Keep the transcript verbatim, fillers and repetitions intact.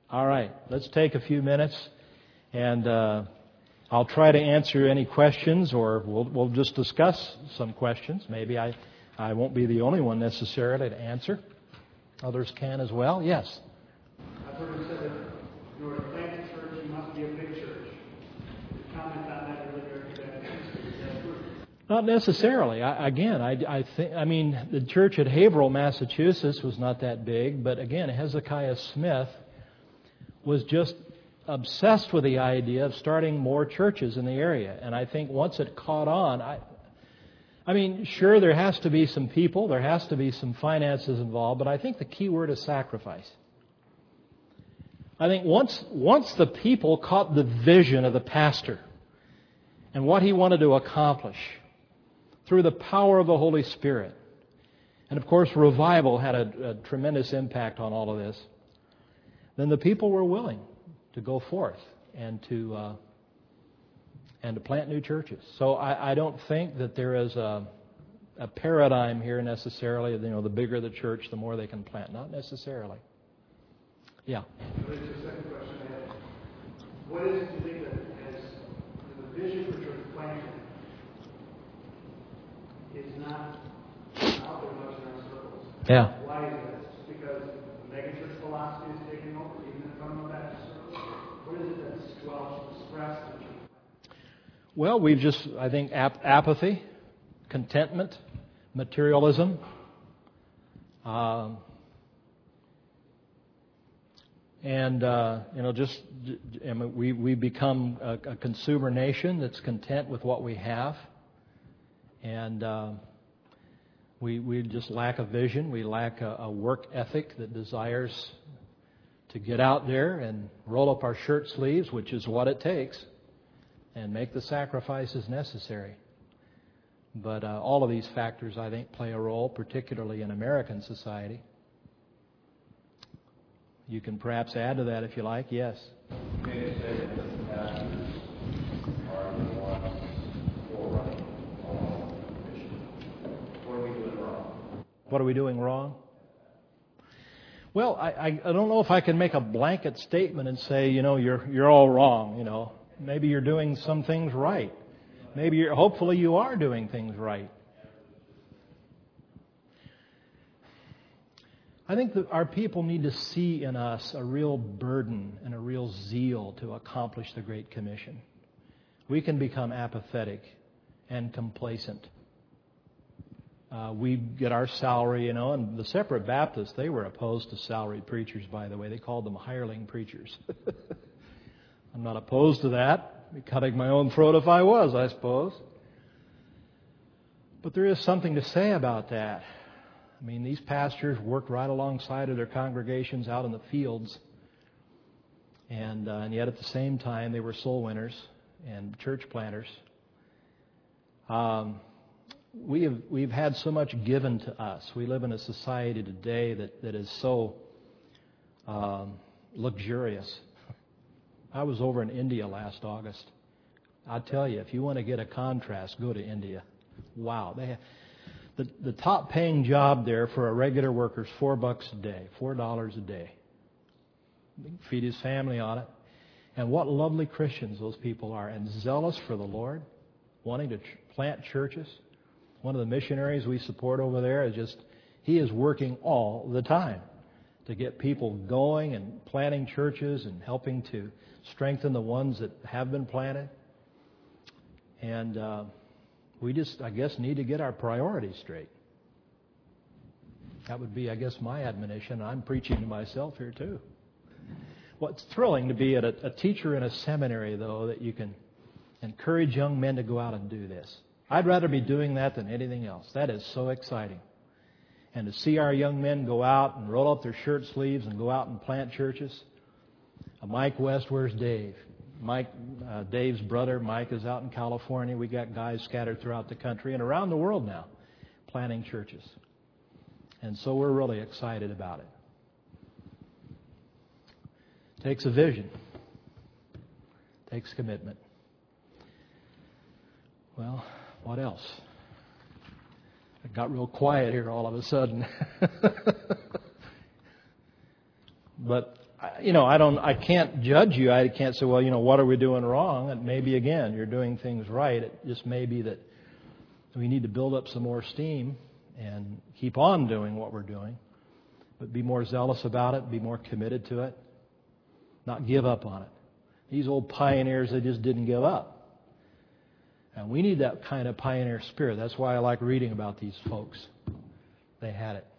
All right, let's take a few minutes, and uh, I'll try to answer any questions, or we'll, we'll just discuss some questions. Maybe I, I won't be the only one necessarily to answer. Others can as well. Yes? I've heard it said that in order to plant a church, you must be a big church. Comment on that really very good. Not necessarily. I, again, I, I think. I mean, the church at Haverhill, Massachusetts, was not that big, but again, Hezekiah Smith was just obsessed with the idea of starting more churches in the area. And I think once it caught on, I, I mean, sure, there has to be some people, there has to be some finances involved, but I think the key word is sacrifice. I think once once the people caught the vision of the pastor and what he wanted to accomplish through the power of the Holy Spirit, and of course revival had a, a tremendous impact on all of this, then the people were willing to go forth and to uh, and to plant new churches. So I, I don't think that there is a, a paradigm here necessarily. You know, the bigger the church, the more they can plant. Not necessarily. Yeah. There's a second question I had. What is it you think that has the vision for church planting is not out there much in our circles? Yeah. Why is that? Just because the megachurch philosophy is taking over, even in fundamental Baptist circles? What is it that's well expressed in church? Well, we've just, I think, ap- apathy, contentment, materialism. Um, And, uh, you know, just I mean, we, we become a, a consumer nation that's content with what we have. And uh, we, we just lack a vision. We lack a, a work ethic that desires to get out there and roll up our shirt sleeves, which is what it takes, and make the sacrifices necessary. But uh, all of these factors, I think, play a role, particularly in American society. You can perhaps add to that if you like. Yes. What are we doing wrong? Well, I, I, I don't know if I can make a blanket statement and say, you know, you're you're all wrong. You know, maybe you're doing some things right. Maybe you're, hopefully you are doing things right. I think that our people need to see in us a real burden and a real zeal to accomplish the Great Commission. We can become apathetic and complacent. Uh, we get our salary, you know, and the Separate Baptists, they were opposed to salaried preachers, by the way. They called them hireling preachers. I'm not opposed to that. I'd be cutting my own throat if I was, I suppose. But there is something to say about that. I mean, these pastors worked right alongside of their congregations out in the fields, and, uh, and yet at the same time they were soul winners and church planters. Um, we have we've had so much given to us. We live in a society today that, that is so um, luxurious. I was over in India last August. I tell you, if you want to get a contrast, go to India. Wow, they have. The, the top paying job there for a regular worker is four bucks a day, four dollars a day. He can feed his family on it. And what lovely Christians those people are, and zealous for the Lord, wanting to ch- plant churches. One of the missionaries we support over there is just, he is working all the time to get people going and planting churches and helping to strengthen the ones that have been planted. And uh, we just, I guess, need to get our priorities straight. That would be, I guess, my admonition. I'm preaching to myself here, too. Well, it's thrilling to be a, a teacher in a seminary, though, that you can encourage young men to go out and do this. I'd rather be doing that than anything else. That is so exciting. And to see our young men go out and roll up their shirt sleeves and go out and plant churches. Uh, Mike West, where's Dave? Mike, uh, Dave's brother, Mike, is out in California. We got guys scattered throughout the country and around the world now planting churches. And so we're really excited about it. Takes a vision. Takes commitment. Well, what else? It got real quiet here all of a sudden. But you know, I don't, I can't judge you. I can't say, well, you know, what are we doing wrong? And maybe again, you're doing things right. It just may be that we need to build up some more steam and keep on doing what we're doing, but be more zealous about it, be more committed to it, not give up on it. These old pioneers, they just didn't give up. And we need that kind of pioneer spirit. That's why I like reading about these folks. They had it.